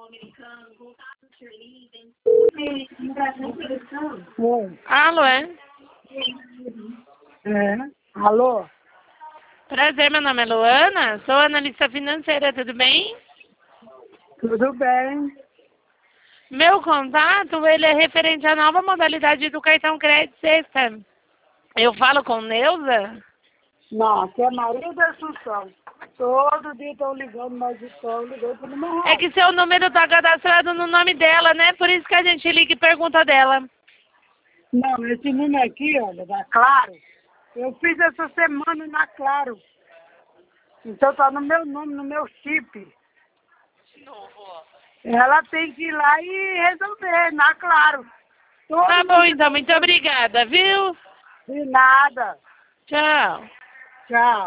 Oi. Alô, é? É. Alô? Prazer, meu nome é Luana, sou analista financeira, tudo bem? Tudo bem? Meu contato, ele é referente à nova modalidade do cartão crédito sexta. Eu falo com Neuza? Não, aqui é Maria da Assunção. Todo dia estão ligando, mas estão ligando para uma É que seu número está cadastrado no nome dela, né? Por isso que a gente liga e pergunta dela. Não, esse número aqui, olha, da Claro, eu fiz essa semana na Claro. Então tá no meu nome, no meu chip. Ela tem que ir lá e resolver, na Claro. Tá bom, então. Muito obrigada, viu? De nada. Tchau. Tchau.